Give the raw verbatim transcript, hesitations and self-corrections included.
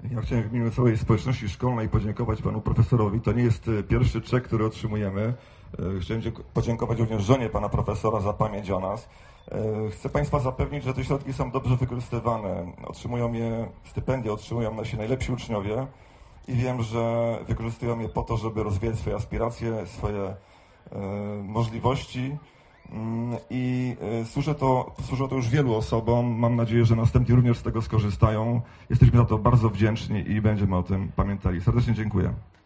Ja chciałem w imieniu całej społeczności szkolnej podziękować panu profesorowi. To nie jest pierwszy czek, który otrzymujemy. Chciałem podziękować również żonie pana profesora za pamięć o nas. Chcę państwa zapewnić, że te środki są dobrze wykorzystywane. Otrzymują je, stypendia otrzymują nasi najlepsi uczniowie i wiem, że wykorzystują je po to, żeby rozwijać swoje aspiracje, swoje e, możliwości. I służy to, służy to już wielu osobom. Mam nadzieję, że następni również z tego skorzystają. Jesteśmy za to bardzo wdzięczni i będziemy o tym pamiętali. Serdecznie dziękuję.